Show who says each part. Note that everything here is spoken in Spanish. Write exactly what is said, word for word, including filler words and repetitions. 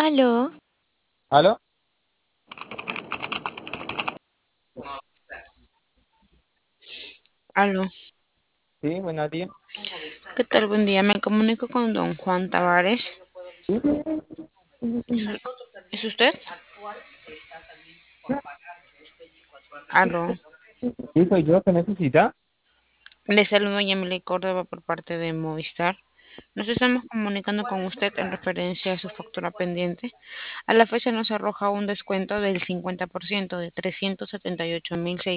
Speaker 1: Aló,
Speaker 2: ¿Aló?
Speaker 1: aló.
Speaker 2: Sí, buenos días.
Speaker 1: ¿Qué tal? Buen día. Me comunico con don Juan Tavares.
Speaker 2: Sí, sí, sí,
Speaker 1: ¿Es usted? Aló.
Speaker 2: sí, soy yo que necesita.
Speaker 1: Le saludo Yamile Córdoba por parte de Movistar. Nos estamos comunicando con usted en referencia a su factura pendiente. A la fecha nos arroja un descuento del cincuenta por ciento de trescientos setenta y ocho mil